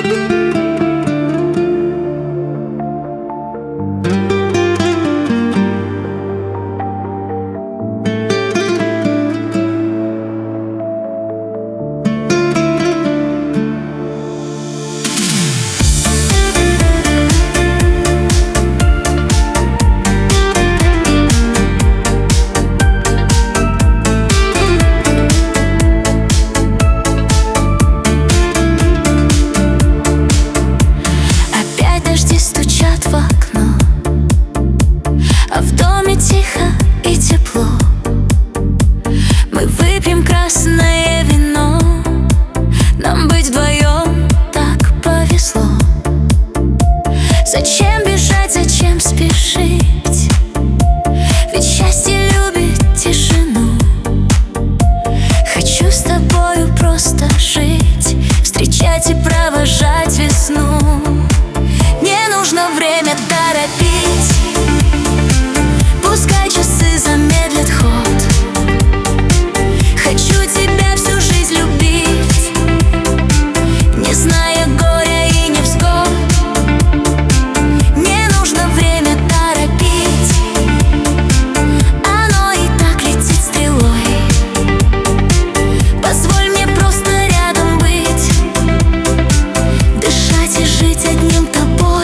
Красное вино, нам быть вдвоем так повезло. Зачем бежать, зачем спешить? Ведь счастье любит тишину. Хочу с тобою просто жить, встречать и провожать весну. Не нужно время торопить, пускай часы замедлят ход. Хочу тебя всю жизнь любить, не зная горя и невзгод. Не нужно время торопить, оно и так летит стрелой. Позволь мне просто рядом быть, дышать и жить одним тобой.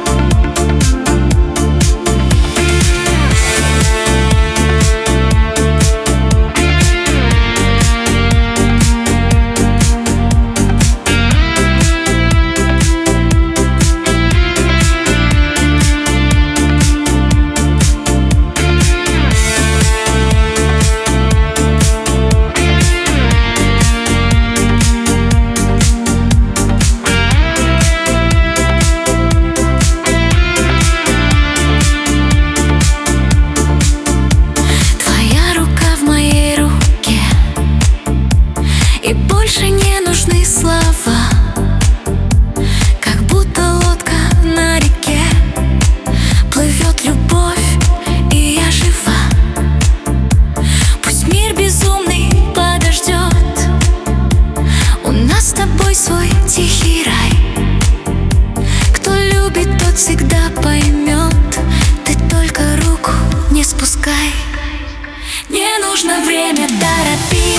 И больше не нужны слова, как будто лодка на реке. Плывет любовь, и я жива. Пусть мир безумный подождет, у нас с тобой свой тихий рай. Кто любит, тот всегда поймет, ты только руку не спускай. Не нужно время торопить,